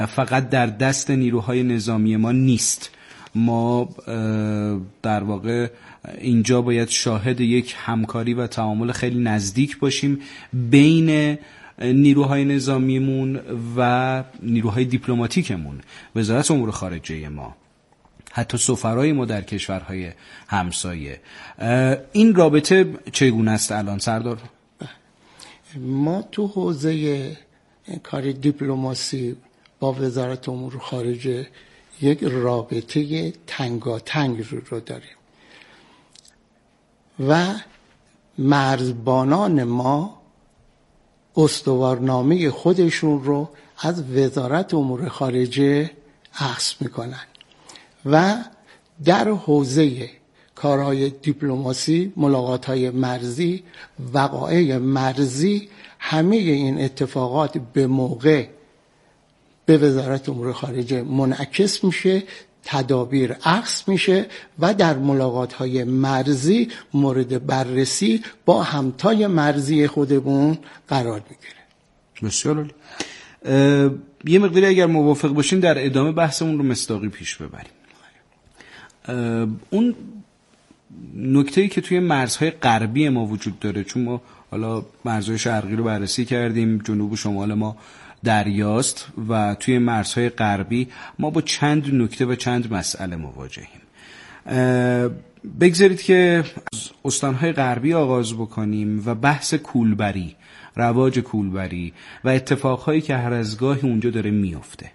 فقط در دست نیروهای نظامی ما نیست. ما در واقع اینجا باید شاهد یک همکاری و تعامل خیلی نزدیک باشیم بین نیروهای نظامیمون و نیروهای دیپلماتیکمون، وزارت امور خارجه ما، حتی سفرای ما در کشورهای همسایه. این رابطه چگونه است الان سردار؟ ما تو حوزه کار دیپلماسی با وزارت امور خارجه یک رابطه تنگاتنگ رو داریم و مرزبانان ما استوارنامه خودشون رو از وزارت امور خارجه اخذ میکنن و در حوزه کارهای دیپلماسی، ملاقات‌های مرزی، وقایع مرزی، همه این اتفاقات به موقع به وزارت امور خارجه منعکس میشه، تدابیر اخذ میشه و در ملاقات‌های مرزی مورد بررسی با همتای مرزی خودمون قرار میگیره. بسیار عالی. یه مقداری اگر موافق باشین در ادامه بحثمون رو مصداقی پیش ببریم. اون نکته‌ای که توی مرزهای غربی ما وجود داره، چون ما حالا مرزهای شرقی رو بررسی کردیم، جنوب و شمال ما دریاست و توی مرزهای غربی ما با چند نکته و چند مسئله مواجهیم. بگذارید که از استانهای غربی آغاز بکنیم و بحث کولبری، رواج کولبری و اتفاقهایی که هر از گاهی اونجا داره میفته.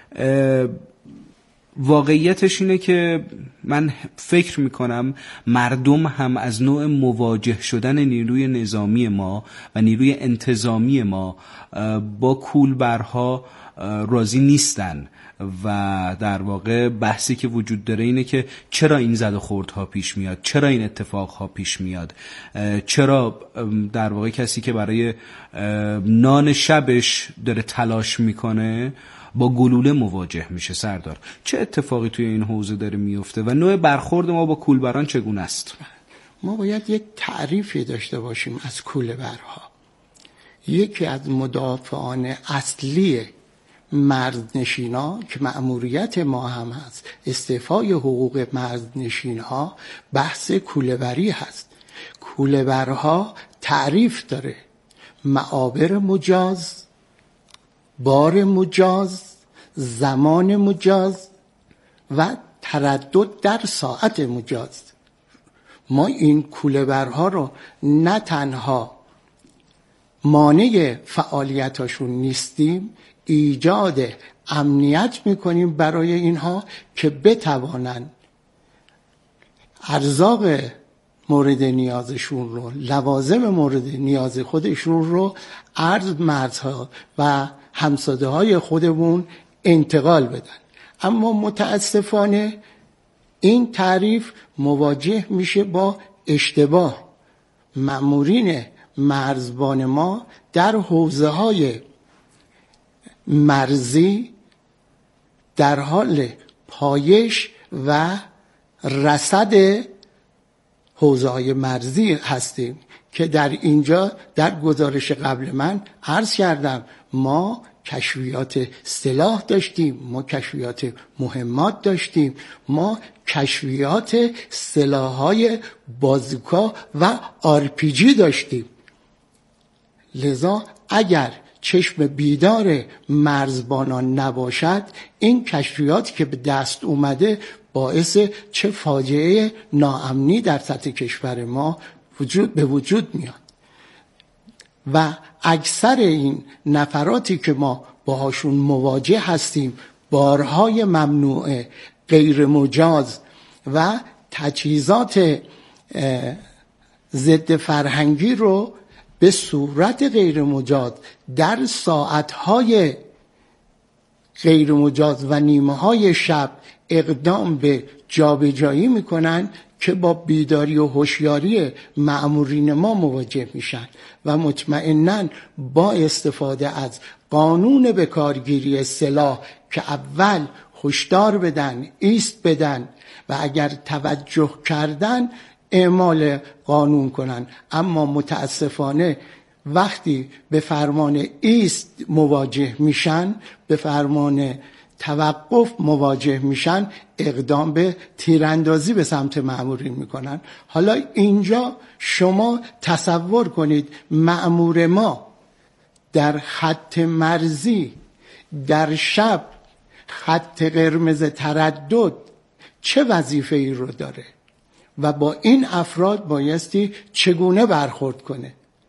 واقعیتش اینه که من فکر میکنم مردم هم از نوع مواجه شدن نیروی نظامی ما و نیروی انتظامی ما با کولبرها راضی نیستن و در واقع بحثی که وجود داره اینه که چرا این زد و خوردها پیش میاد، چرا این اتفاقها پیش میاد، چرا در واقع کسی که برای نان شبش داره تلاش میکنه با گلوله مواجه میشه. سردار، چه اتفاقی توی این حوزه داره میفته و نوع برخورد ما با کولبران چگونه است؟ ما باید یک تعریفی داشته باشیم از کولبرها. یکی از مدافعان اصلی مرزنشینا که مأموریت ما هم هست استیفای حقوق مرزنشینها، بحث کوله‌بری هست. کوله‌برها تعریف داره: معابر مجاز، بار مجاز، زمان مجاز و تردد در ساعت مجاز. ما این کوله‌برها رو نه تنها مانع فعالیتاشون نیستیم، ایجاد امنیت میکنیم برای اینها که بتوانند ارزاق مورد نیازشون رو، لوازم مورد نیاز خودشون رو عرض مرزها و همسایه های خودمون انتقال بدن. اما متاسفانه این تعریف مواجه میشه با اشتباه. مأمورین مرزبان ما در حوزه های مرزی در حال پایش و رصد حوزه های مرزی هستیم که در اینجا در گزارش قبل من عرض کردم ما کشفیات سلاح داشتیم، ما کشفیات مهمات داشتیم، ما کشفیات سلاح‌های بازوکا و RPG داشتیم. لذا اگر چشم بیدار مرزبانان نباشد، این کشفیاتی که به دست اومده باعث چه فاجعه ناامنی در سطح کشور ما به وجود میاد. و اکثر این نفراتی که ما باهاشون مواجه هستیم بارهای ممنوعه، غیر مجاز و تجهیزات ضد فرهنگی رو به صورت غیر مجاز در ساعتهای غیر مجاز و نیمه‌های شب اقدام به جابجایی میکنن که با بیداری و هوشیاری مأمورین ما مواجه میشن و مطمئناً با استفاده از قانون به کارگیری سلاح که اول هشدار بدن، ایست بدن و اگر توجه کردن اعمال قانون کنن. اما متاسفانه وقتی به فرمان ایست مواجه میشن، به فرمان توقف مواجه میشن، اقدام به تیراندازی به سمت مأمورین میکنن. حالا اینجا شما تصور کنید مأمور ما در خط مرزی در شب، خط قرمز تردد، چه وظیفه ای رو داره و با این افراد بایستی چگونه برخورد کنه.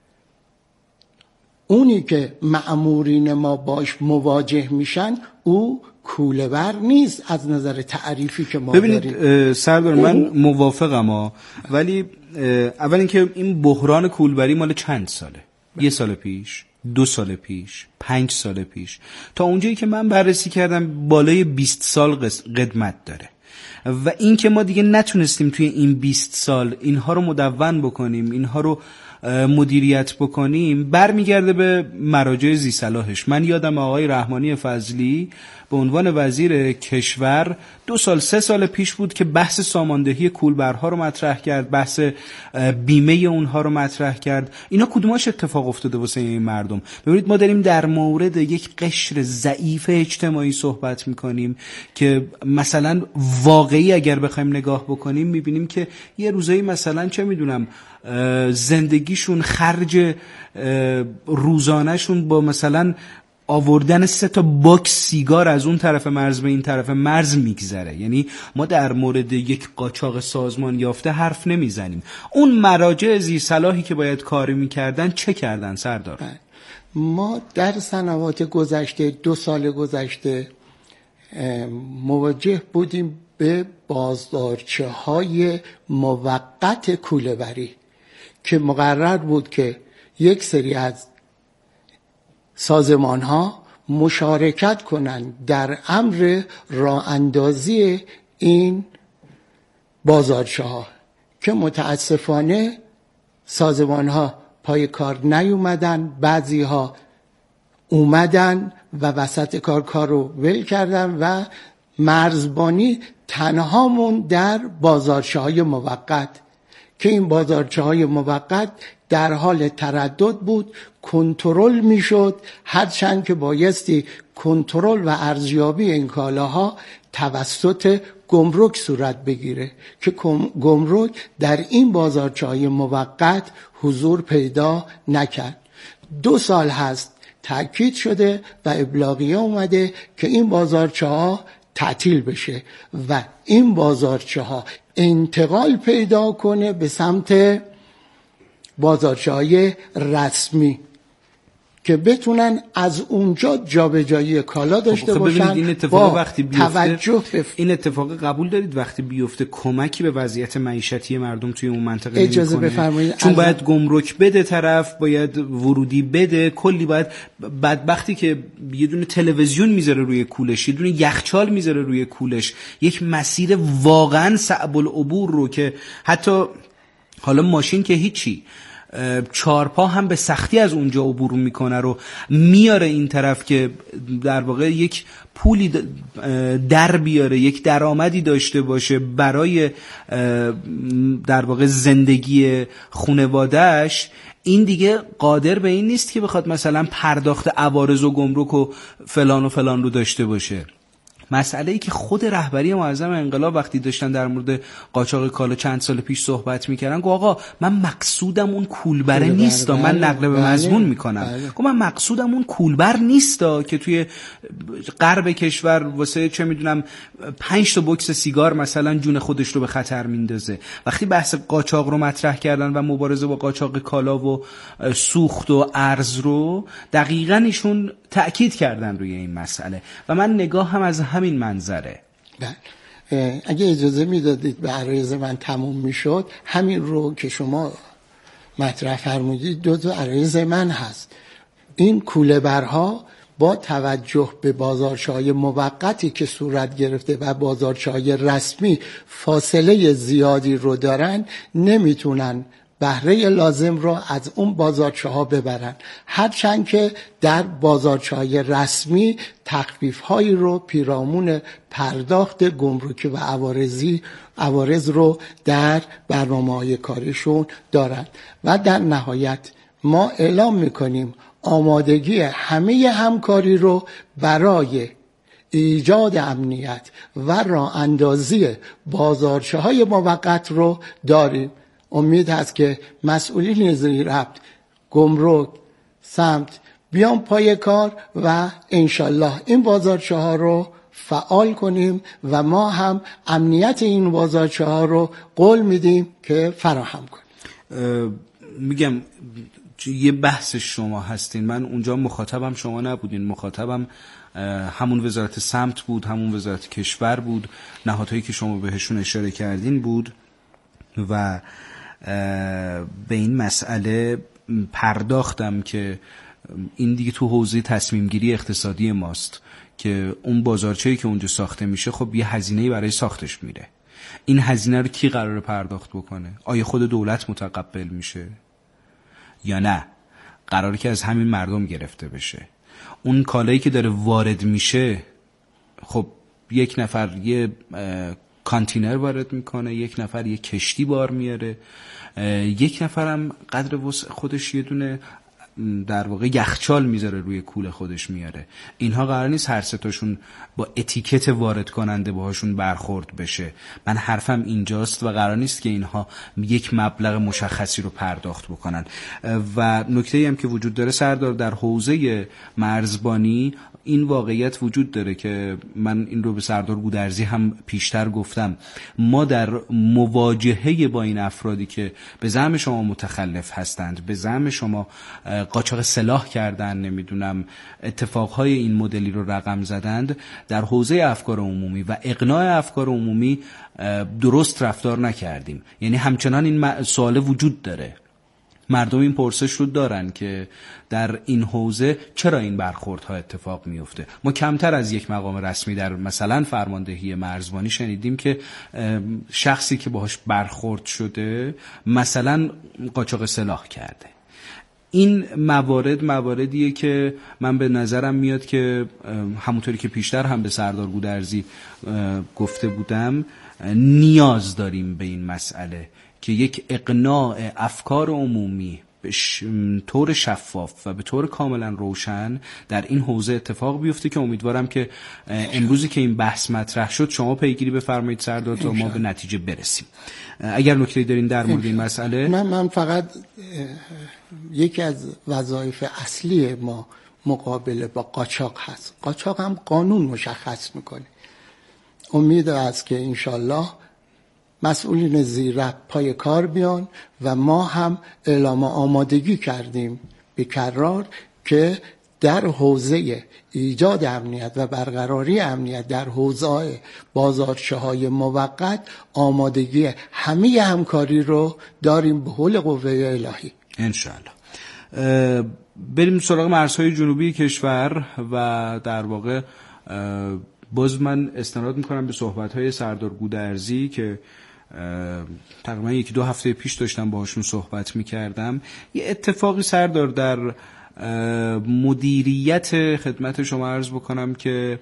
اونی که مأمورین ما باش مواجه میشن او کوله‌بر نیست از نظر تعریفی که ما داریم. ببینید سردار، من موافقم ولی اول اینکه این بحران کولبری مال چند ساله؟ 1 سال پیش، 2 سال پیش، 5 سال پیش، تا اونجایی که من بررسی کردم بالای 20 سال قدمت داره و این که ما دیگه نتونستیم توی این 20 سال اینها رو مدون بکنیم، اینها رو مدیریت بکنیم، برمیگرده به مراجع ذی صلاحش. من یادم آقای رحمانی فضلی به عنوان وزیر کشور 2 سال 3 سال پیش بود که بحث ساماندهی کولبرها رو مطرح کرد، بحث بیمه اونها رو مطرح کرد. اینا کدوماش اتفاق افتاده واسه این مردم؟ ببینید ما داریم در مورد یک قشر ضعیف اجتماعی صحبت میکنیم که مثلا واقعی اگر بخوایم نگاه بکنیم میبینیم که یه روزایی مثلا چه میدونم زندگیشون، خرج روزانهشون با مثلا آوردن 3 تا باکس سیگار از اون طرف مرز به این طرف مرز میگذره. یعنی ما در مورد یک قاچاق سازمان یافته حرف نمیزنیم. اون مراجع ذی صلاحی که باید کاری میکردن چه کردن سردار؟ ما در سنوات گذشته 2 سال گذشته مواجه بودیم به بازدارچه های موقت کوله‌بری که مقرر بود که یک سری از سازمان ها مشارکت کنند در امر راه اندازی این بازارچه ها که متاسفانه سازمان ها پای کار نیومدن، بعضی ها اومدن و وسط کار رو ول کردن و مرزبانی تنها مون در بازارچه های موقت که این بازارچه های موقت در حال تردد بود، کنترل میشد، هرچند که بایستی کنترل و ارزیابی این کالاها توسط گمرک صورت بگیره که گمرک در این بازارچه های موقت حضور پیدا نکرد. 2 سال هست تأکید شده و ابلاغیه اومده که این بازارچه ها تعطیل بشه و این بازارچه ها انتقال پیدا کنه به سمت بازارچه های رسمی که بتونن از اونجا جابجایی کالا داشته باشن. این اتفاق وقتی بیفته این اتفاق قبول دارید وقتی بیفته کمکی به وضعیت معیشتی مردم توی اون منطقه اجازه بفرمایید، چون باید گمرک بده طرف، باید ورودی بده، کلی باید بدبختی که یه دونه تلویزیون میذاره روی کولش، یه دونه یخچال میذاره روی کولش، یک مسیر واقعا صعب العبور رو که حتی حالا ماشین که هیچی 4 پا هم به سختی از اونجا عبور میکنه رو میاره این طرف که در واقع یک پولی در بیاره، یک درآمدی داشته باشه برای در واقع زندگی خانواده‌اش. این دیگه قادر به این نیست که بخواد مثلا پرداخت عوارض و گمرک و فلان رو داشته باشه. مسئله ای که خود رهبری معظم انقلاب وقتی داشتن در مورد قاچاق کالا چند سال پیش صحبت میکردن، گفت آقا من مقصودم اون کولبره نیستا، من نقل به مضمون میکنم، گفت من مقصودم اون کولبر نیستا که توی غرب کشور واسه چه میدونم 5 تا بوکس سیگار مثلا جون خودش رو به خطر میندازه. وقتی بحث قاچاق رو مطرح کردن و مبارزه با قاچاق کالا و سوخت و ارز رو، دقیقاً ایشون تأکید کردن روی این مسئله و من نگاه هم از همین منظره. اگه اجازه میدادید به عرایض من تموم میشد، همین رو که شما مطرح فرمودید 2 تا عرایض من هست. این کوله‌برها با توجه به بازارچه‌های موقتی که صورت گرفته و بازارچه‌های رسمی فاصله زیادی رو دارن، نمیتونن بهره لازم را از اون بازارچه ها ببرن، هرچند که در بازارچه های رسمی تخفیف هایی رو پیرامون پرداخت گمرکی و عوارض رو در برنامه های کاریشون دارن. و در نهایت ما اعلام میکنیم آمادگی همه همکاری رو برای ایجاد امنیت و راه اندازی بازارچه‌های موقت رو داریم. امید هست که مسئولین ذی ربط، گمرک، سمت بیان پای کار و انشالله این بازارچه‌ها رو فعال کنیم و ما هم امنیت این بازارچه‌ها رو قول میدیم که فراهم کنیم. میگم یه بحث شما هستین، من اونجا مخاطبم شما نبودین، مخاطبم همون وزارت سمت بود، همون وزارت کشور بود، نهادهایی که شما بهشون اشاره کردین بود و به این مسئله پرداختم که این دیگه تو حوزه تصمیم گیری اقتصادی ماست که اون بازارچه‌ای که اونجا ساخته میشه خب یه هزینه‌ای برای ساختش میره. این هزینه رو کی قراره پرداخت بکنه؟ آیا خود دولت متقبل میشه یا نه؟ قراره که از همین مردم گرفته بشه. اون کالایی که داره وارد میشه خب یک نفر یه کانتینر وارد میکنه، یک نفر یه کشتی بار میاره، یک نفرم قدر وسع خودش یه دونه در واقع یخچال میذاره روی کوله خودش میاره. اینها قرار نیست هر سه تاشون با اتیکت وارد کننده باهاشون برخورد بشه. من حرفم اینجاست و قرار نیست که اینها یک مبلغ مشخصی رو پرداخت بکنن. و نکته‌ای هم که وجود داره سردار، در حوزه مرزبانی این واقعیت وجود داره که من این رو به سردار گودرزی هم پیشتر گفتم، ما در مواجهه با این افرادی که به زعم شما متخلف هستند، به زعم شما قاچاق سلاح کردن، نمیدونم اتفاقهای این مدلی رو رقم زدند، در حوزه افکار عمومی و اقناع افکار عمومی درست رفتار نکردیم. یعنی همچنان این سوال وجود داره، مردم این پرسش رو دارن که در این حوزه چرا این برخوردها اتفاق میفته. ما کمتر از یک مقام رسمی در مثلا فرماندهی مرزبانی شنیدیم که شخصی که باهاش برخورد شده مثلا قاچاق سلاح کرده. این مواردیه که من به نظرم میاد که همونطوری که پیشتر هم به سردار گودرزی گفته بودم، نیاز داریم به این مسئله که یک اقناع افکار عمومی به طور شفاف و به طور کاملا روشن در این حوزه اتفاق بیفته که امیدوارم که امروزی که این بحث مطرح شد شما پیگیری بفرمایید سردار تا ما به نتیجه برسیم. اگر نکته‌ای دارین در مورد این مسئله. من فقط یکی از وظایف اصلی ما مقابله با قاچاق هست. قاچاق هم قانون مشخص میکنه. امید است که انشالله مسئولین ذی ربط پای کار بیان و ما هم اعلام آمادگی کردیم بی‌کرار که در حوزه ایجاد امنیت و برقراری امنیت در حوزه بازارچه‌های موقت آمادگی همه همکاری رو داریم به حول قوه الهی انشاءالله. بریم سراغ مرزهای جنوبی کشور و در واقع باز من استناد میکنم به صحبت‌های سردار گودرزی که تقریبا 1-2 هفته پیش داشتم باهاشون صحبت میکردم. یه اتفاقی سردار در مدیریت خدمت شما عرض بکنم که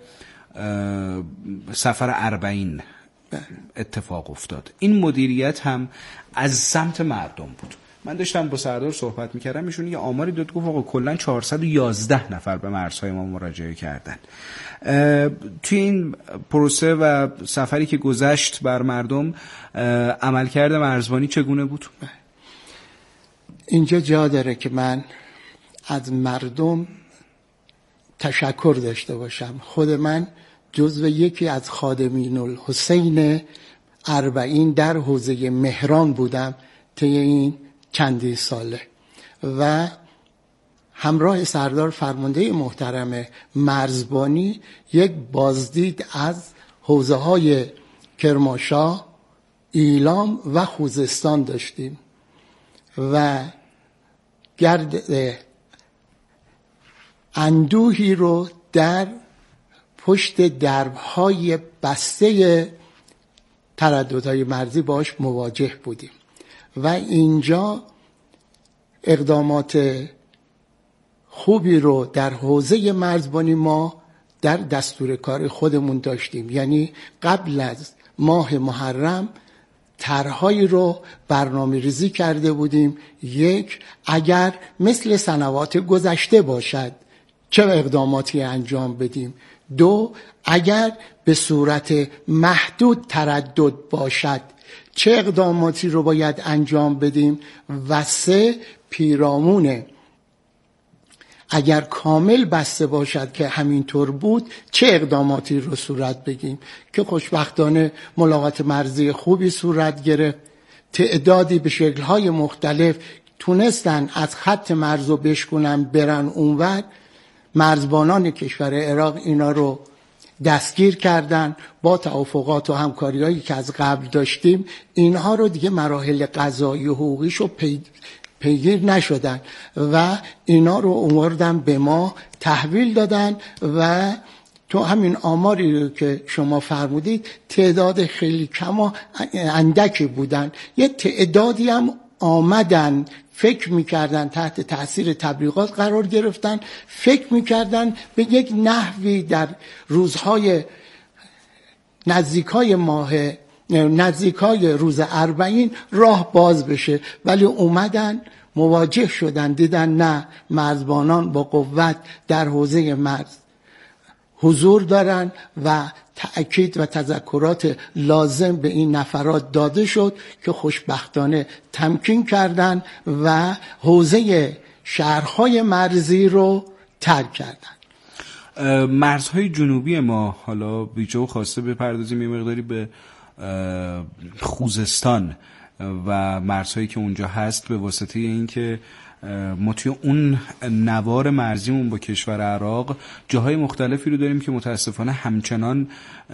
سفر اربعین اتفاق افتاد. این مدیریت هم از سمت مردم بود. من داشتم با سردار صحبت میکردم، ایشون یه آماری داد، گفت آقا کلا 411 نفر به مرزهای ما مراجعه کردن. توی این پروسه و سفری که گذشت بر مردم، عملکرد مرزبانی چگونه بود؟ اینجا جا داره که من از مردم تشکر داشته باشم. خود من جزو یکی از خادمین الحسین اربعین در حوزه مهران بودم طی این چندی ساله و همراه سردار فرمانده محترم مرزبانی یک بازدید از حوزه های کرمانشاه، ایلام و خوزستان داشتیم و گرد اندوهی رو در پشت دربهای بسته ترددهای مرزی باش مواجه بودیم و اینجا اقدامات خوبی رو در حوزه مرزبانی ما در دستور کار خودمون داشتیم. یعنی قبل از ماه محرم طرح‌هایی رو برنامه ریزی کرده بودیم. یک، اگر مثل سنوات گذشته باشد چه اقداماتی انجام بدیم. دو، اگر به صورت محدود تردد باشد چه اقداماتی رو باید انجام بدیم. و سه، پیرامونه اگر کامل بسته باشد که همینطور بود چه اقداماتی رو صورت بگیم. که خوشبختانه ملاقات مرزی خوبی صورت گرفت. تعدادی به شکل‌های مختلف تونستن از خط مرز رو بشکنن برن اونور. مرزبانان کشور عراق اینا رو دستگیر کردن. با توافقات و همکاری‌هایی که از قبل داشتیم اینها رو دیگه مراحل قضایی و حقوقیش رو پیگیر نشدن و اینا رو آوردن به ما تحویل دادن. و تو همین آماری که شما فرمودید تعداد خیلی کم و اندکی بودن. یه تعدادی هم آمدن فکر میکردن تحت تاثیر تبلیغات قرار گرفتن، فکر میکردن به یک نحوی در روزهای نزدیکای روز 40 راه باز بشه، ولی اومدن مواجه شدن دیدن نه، مرزبانان با قوت در حوزه مرز حضور دارن و تأکید و تذکرات لازم به این نفرات داده شد که خوشبختانه تمکین کردن و حوزه شهرهای مرزی رو ترک کردن. مرزهای جنوبی ما، حالا بیجا خواسته بپردازیم یه مقداری به خوزستان و مرزهایی که اونجا هست، به واسطه این که ما توی اون نوار مرزیمون با کشور عراق جاهای مختلفی رو داریم که متاسفانه همچنان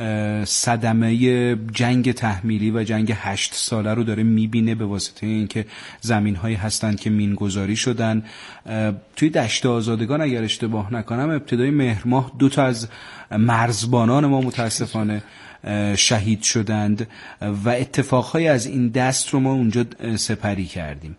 صدمه جنگ تحمیلی و جنگ 8 ساله رو داره میبینه، به واسطه اینکه زمین‌هایی هستند که مینگذاری شدن. توی دشت آزادگان اگر اشتباه نکنم ابتدای مهر ماه 2 تا از مرزبانان ما متاسفانه شهید شدند و اتفاقهای از این دست رو ما اونجا سپری کردیم.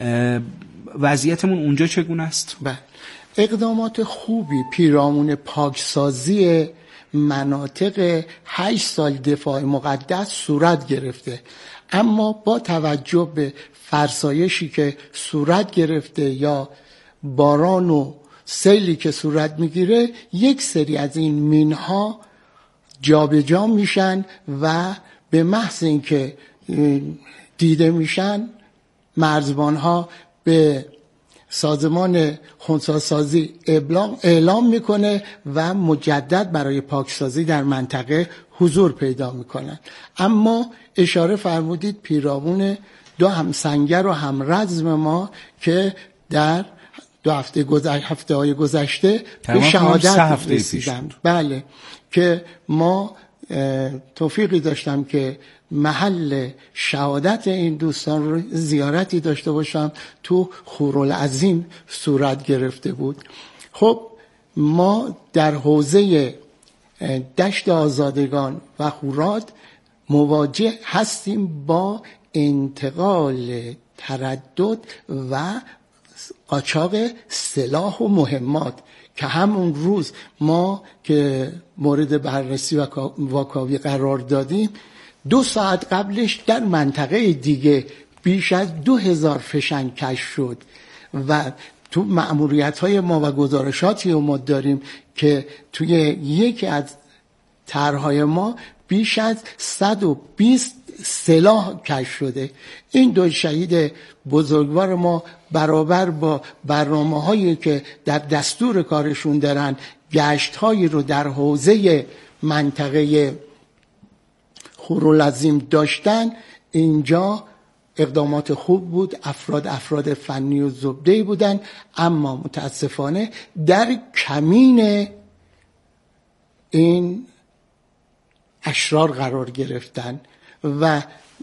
وضعیتمون اونجا چگونه است؟ بله، اقدامات خوبی پیرامون پاکسازی مناطق 8 سال دفاع مقدس صورت گرفته، اما با توجه به فرسایشی که صورت گرفته یا باران و سیلی که صورت میگیره، یک سری از این مینها جابجا میشن و به محض اینکه دیده میشن مرزبانها به سازمان خنثی‌سازی اعلام میکنه و مجدد برای پاکسازی در منطقه حضور پیدا میکنن. اما اشاره فرمودید پیرامون 2 همسنگر و همرزم ما که در 2 هفته های گذشته به شهادت رسیدن. بله، که ما توفیقی داشتم که محل شهادت این دوستان رو زیارتی داشته باشم. تو خورالعظیم صورت گرفته بود. خب ما در حوزه دشت آزادگان و خوراد مواجه هستیم با انتقال تردد و قاچاق سلاح و مهمات که همون روز ما که مورد بررسی و واکاوی قرار دادیم 2 ساعت قبلش در منطقه دیگه بیش از 2000 فشنگ کشف شد و تو مأموریت‌های ما و گزارشاتی ما داریم که توی یکی از طرح‌های ما بیش از 120 سلاح کشف شده. این 2 شهید بزرگوار ما برابر با برنامه‌هایی که در دستور کارشون دارن گشت‌هایی رو در حوزه منطقه خورالعظیم داشتن. اینجا اقدامات خوب بود، افراد فنی و زبده‌ای بودن، اما متاسفانه در کمین این اشرار قرار گرفتن و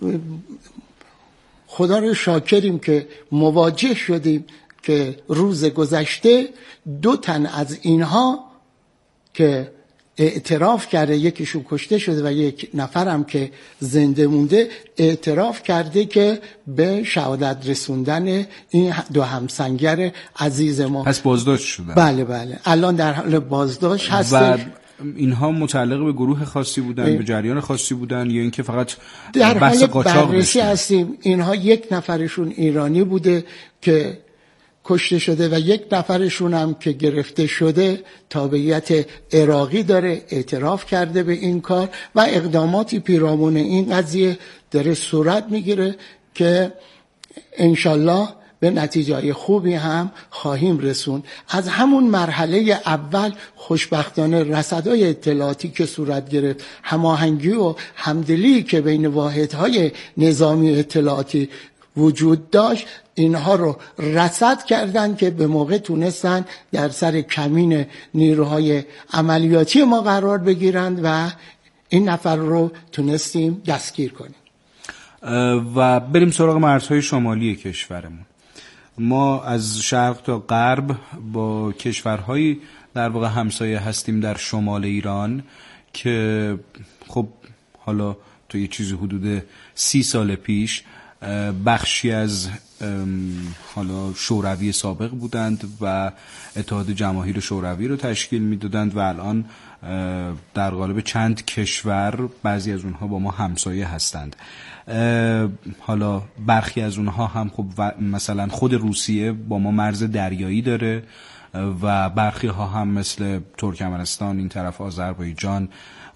خدا رو شاکریم که مواجه شدیم که روز گذشته 2 تن از اینها که اعتراف کرده، یکیشون کشته شده و یک نفرم که زنده مونده، اعتراف کرده که به شهادت رسوندن این 2 همسنگر عزیز ما. پس بازداشت شدن؟ بله، الان در حال بازداشت هستش. اینها متعلق به گروه خاصی بودن، به جریان خاصی بودن، یا اینکه فقط در بحث حال قاچاق بررسی داشتن؟ هستیم. اینها یک نفرشون ایرانی بوده که کشته شده و یک نفرشون هم که گرفته شده تابعیت عراقی داره، اعتراف کرده به این کار و اقداماتی پیرامون این قضیه داره صورت میگیره که انشالله به نتیجه خوبی هم خواهیم رسون. از همون مرحله اول خوشبختانه رصدهای اطلاعاتی که صورت گرفت، هماهنگی و همدلی که بین واحدهای نظامی اطلاعاتی وجود داشت، اینها رو رصد کردن که به موقع تونستن در سر کمین نیروهای عملیاتی ما قرار بگیرند و این نفر رو تونستیم دستگیر کنیم. و بریم سراغ مرزهای شمالی کشورمون. ما از شرق تا غرب با کشورهایی در واقع همسایه هستیم در شمال ایران که خب حالا تو یه چیزی حدود 30 سال پیش بخشی از حالا شوروی سابق بودند و اتحاد جماهیر شوروی رو تشکیل میدادند و الان در قالب چند کشور بعضی از اونها با ما همسایه هستند. حالا برخی از اونها هم خب مثلا خود روسیه با ما مرز دریایی داره و برخی ها هم مثل ترکمنستان، این طرف آذربایجان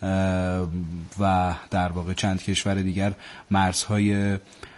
و در واقع چند کشور دیگر مرزهای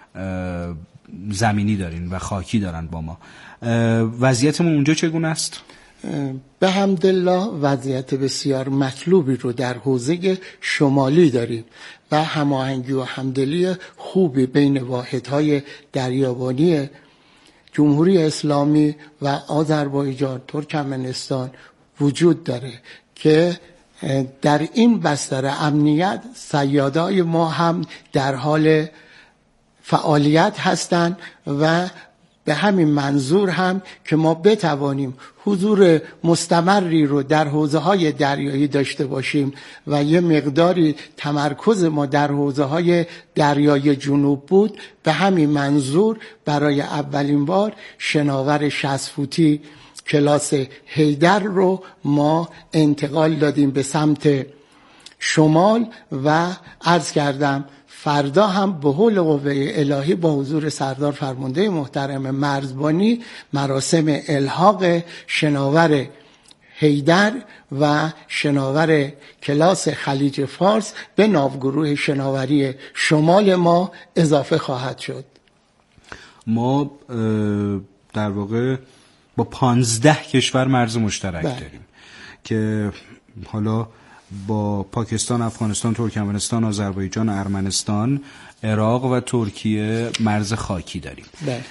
زمینی دارین و خاکی دارن با ما. وضعیتمون اونجا چگونه است؟ به حمدالله وضعیت بسیار مطلوبی رو در حوزه شمالی داریم و هماهنگی و همدلی خوبی بین واحدهای دریابانی جمهوری اسلامی و آذربایجان، ترکمنستان وجود داره که در این بستر امنیت صیادای ما هم در حال فعالیت هستند و به همین منظور هم که ما بتوانیم حضور مستمری رو در حوزه‌های دریایی داشته باشیم و یه مقداری تمرکز ما در حوزه‌های دریای جنوب بود، به همین منظور برای اولین بار شناور 60 فوتی کلاس حیدر رو ما انتقال دادیم به سمت شمال و عرض کردم فردا هم به حول قوه الهی با حضور سردار فرمانده محترم مرزبانی مراسم الحاق شناور حیدر و شناور کلاس خلیج فارس به ناوگروه شناوری شمال ما اضافه خواهد شد. ما در واقع با 15 کشور مرز مشترک داریم که حالا با پاکستان، افغانستان، ترکمنستان، آذربایجان، ارمنستان، عراق و ترکیه مرز خاکی داریم.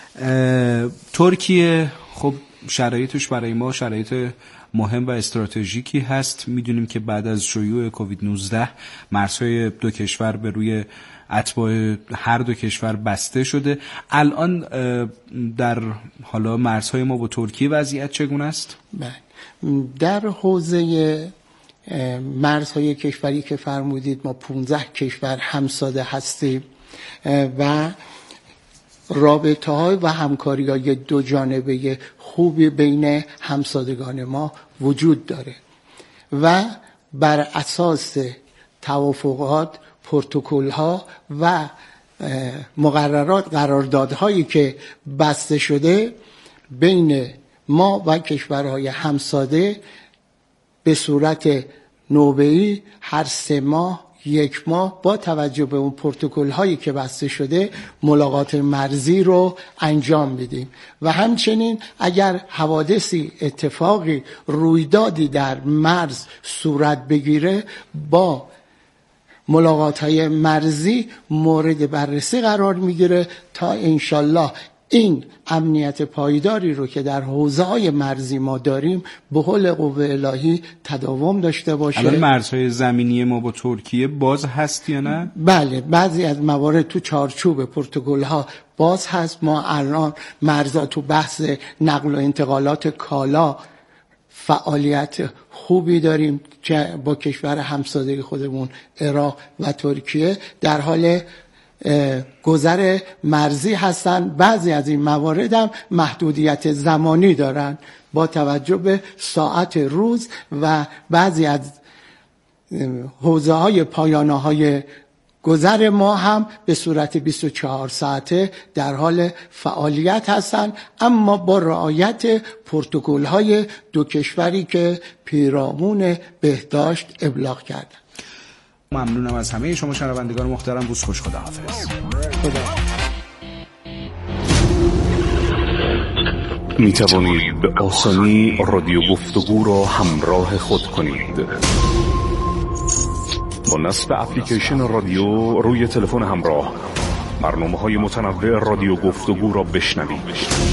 ترکیه خب شرایطش برای ما شرایط مهم و استراتژیکی هست. میدونیم که بعد از شیوع کووید 19 مرزهای دو کشور به روی اتباع هر دو کشور بسته شده. الان در حالا مرزهای ما با ترکیه وضعیت چگونه است؟ در حوزه مرزهای کشوری که فرمودید ما 15 کشور همساده هستیم و رابطه های و همکاری های دو جانبه خوبی بین همسادگان ما وجود داره و بر اساس توافقات، پروتکل ها و مقررات، قراردادهایی که بسته شده بین ما و کشورهای همساده به صورت نوبه‌ای هر 3 ماه 1 ماه با توجه به اون پروتکل هایی که بسته شده ملاقات مرزی رو انجام میدیم و همچنین اگر حوادثی، اتفاقی، رویدادی در مرز صورت بگیره با ملاقات های مرزی مورد بررسی قرار میگیره تا انشالله این امنیت پایداری رو که در حوزه‌های مرزی ما داریم به حول قوه الهی تداوم داشته باشه. الان مرزهای زمینی ما با ترکیه باز هست یا نه؟ بله، بعضی از موارد تو چارچوب پروتکل‌ها باز هست. ما الان مرزا تو بحث نقل و انتقالات کالا فعالیت خوبی داریم که با کشور همسایه خودمون عراق و ترکیه در حال گذر مرزی هستن. بعضی از این موارد هم محدودیت زمانی دارن با توجه به ساعت روز و بعضی از حوزه های پایانه های گذر ما هم به صورت 24 ساعته در حال فعالیت هستند، اما با رعایت پروتکل های دو کشوری که پیرامون بهداشت ابلاغ کردند. ممنونم از همه شما شنوندگان محترم. روز خوش، خداحافظ. می توانید به آسانی رادیو گفتگو را همراه خود کنید. با نصب اپلیکیشن رادیو روی تلفن همراه برنامه‌های متنوع رادیو گفتگو را بشنوید.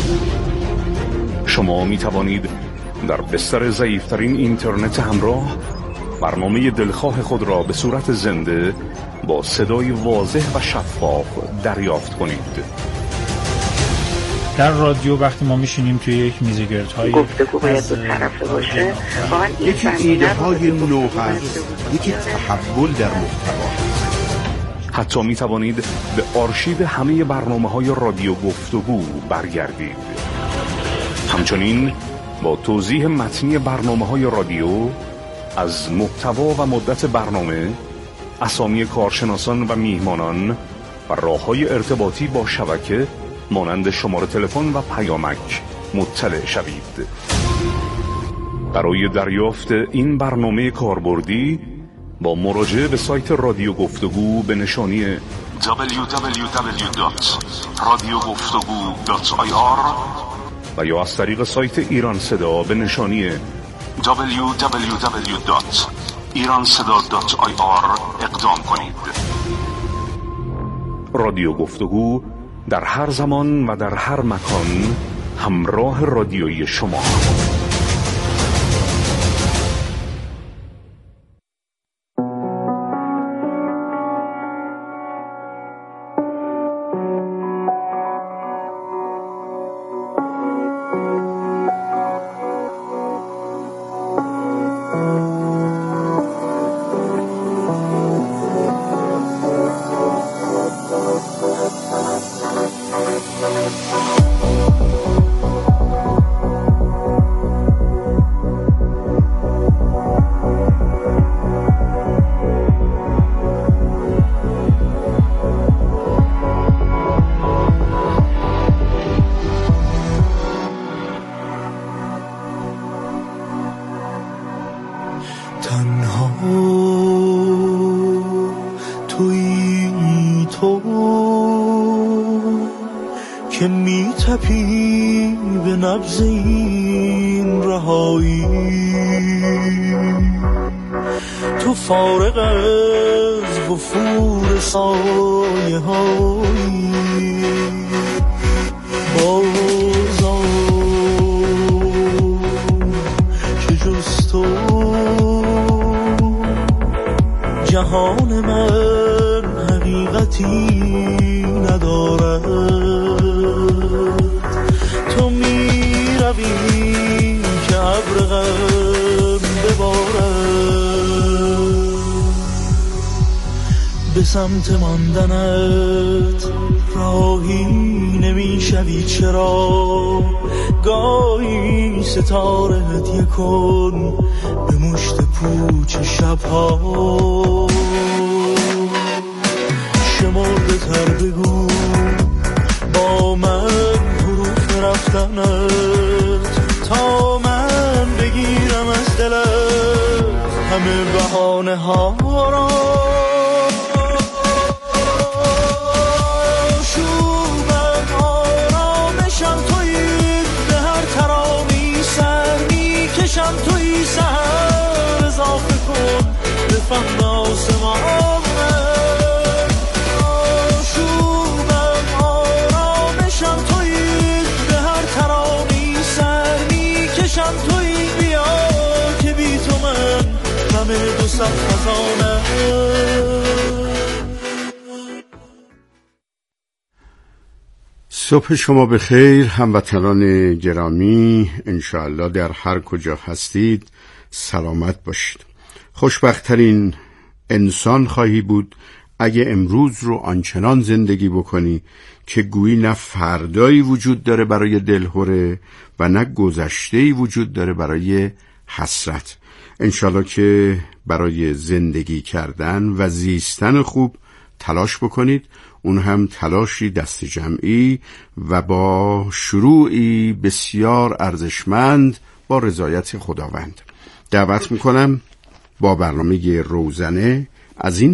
شما می توانید در بستر ضعیف‌ترین اینترنت همراه برنامه دلخواه خود را به صورت زنده با صدای واضح و شفاف دریافت کنید. در رادیو وقتی ما میشینیم توی یک میز گردهای گفتگو باید دو طرفه باشه. یکی ایده های نو هست، یکی تحول در محتوا. حتی می توانید به آرشیو همه برنامه‌های رادیو گفتگو برگردید. همچنین با توضیح متنی برنامه‌های رادیو از محتوا و مدت برنامه، اسامی کارشناسان و میهمانان و راه‌های ارتباطی با شبکه مانند شماره تلفن و پیامک مطلع شوید. برای دریافت این برنامه کاربردی با مراجعه به سایت رادیو گفتگو به نشانی www.radiogoftagoo.ir و یا از طریق سایت ایران صدا به نشانی www.iranseda.ir اقدام کنید. رادیو گفتگو در هر زمان و در هر مکان همراه رادیویی شما. که میتپی به نبض این رهایی، تو فارغ از وفور سایه هایی بازا که جز تو جهان من حقیقتی ندارد. تو می روی که ابر غم ببارد، به سمت ماندنت راهی نمی شوی. چرا گاهی ستاره هدیه کن به مشت پوچ شبها، شمرده تر بگو با من حروف رفتنت، تا من بگیرم از دلت همه بهانه ها را. شوبم آرامشم تویی، به هر ترامی سر میکشم تویی. سر اضافه کن به فهم آسمان. صبح شما بخیر هموطنان گرامی، انشاءالله در هر کجا هستید سلامت باشید. خوشبخت‌ترین انسان خواهی بود اگه امروز رو آنچنان زندگی بکنی که گویی نه فردایی وجود داره برای دلهره و نه گذشته‌ای وجود داره برای حسرت. انشالله که برای زندگی کردن و زیستن خوب تلاش بکنید، اون هم تلاشی دست جمعی و با شروعی بسیار ارزشمند با رضایت خداوند. دعوت میکنم با برنامه روزنه از این